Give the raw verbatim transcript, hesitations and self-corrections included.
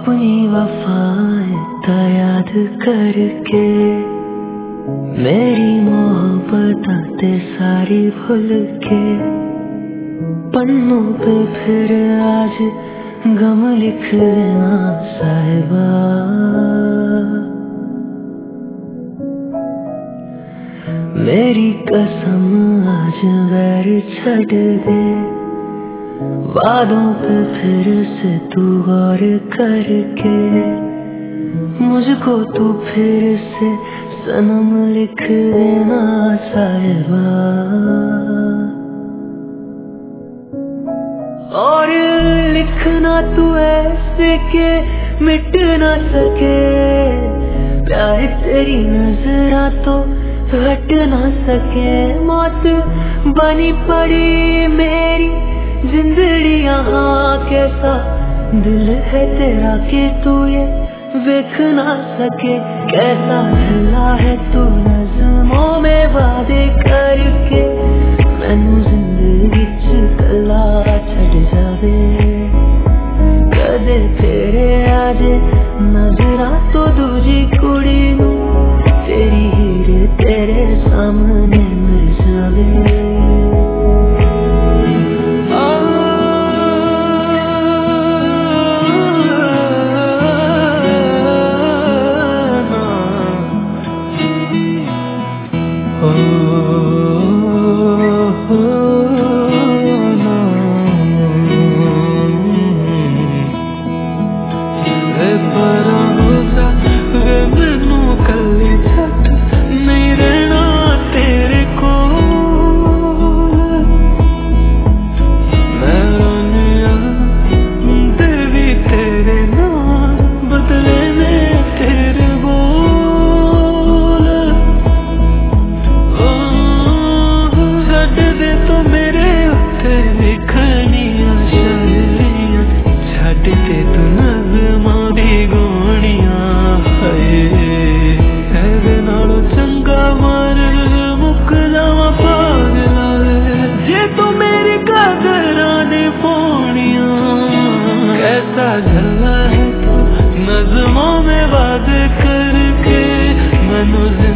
अपनी वफाएं तो याद करके मेरी मोहब्बतें सारी भूल के पन्नों पे फिर आज गम लिख लेना साहिबा। मेरी कसम आज वैर छड़ दे, वादों पे फिर से तू गौर करके मुझको तू फिर से सनम लिख देना साहिबा। और लिखना तू ऐसे के मिट ना सके, प्यार तेरी नजरा तो हट ना सके। मौत बनी पड़ी मेरी जिंदड़ी यहाँ, कैसा दिल है तेरा कि तू ये देख ना सके। कैसा झल्ला है तू नज़्मों में वादे करके मैनू जिंदगी च कला छड़ जावे। कदे तेरे आजे नजरा तो दूजी कुड़ी नू तेरी हीर तेरे सामने मर जावे। झल्ला है तो नज़्मों में वादे करके मनु